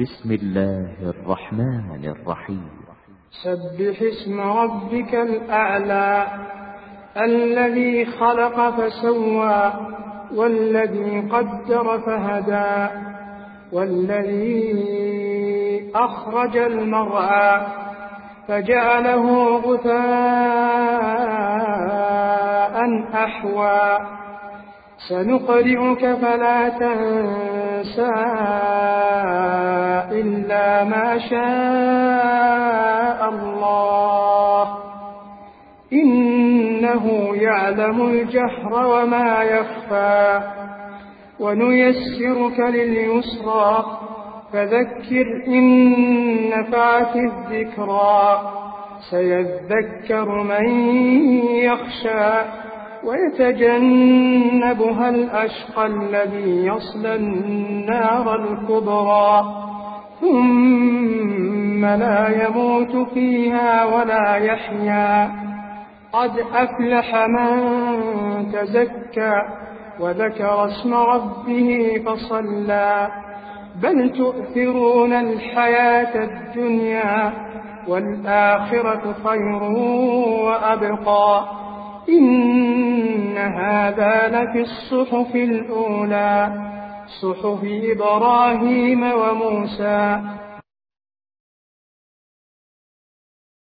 بسم الله الرحمن الرحيم. سبح اسم ربك الأعلى الذي خلق فسوى والذي قدر فهدى والذي أخرج المرعى فجعله غثاء أحوى سنقرئك فلا تنسى إلا ما شاء الله إنه يعلم الجهر وما يخفى ونيسرك لليسرى فذكر إن نفعت الذكرى سيذكر من يخشى ويتجنبها الأشقى الذي يصلى النار الكبرى ثم لا يموت فيها ولا يحيا قد أفلح من تزكى وذكر اسم ربه فصلى بل تؤثرون الحياة الدنيا والآخرة خير وأبقى إن هذا لفي الصحف الأولى صحف إبراهيم وموسى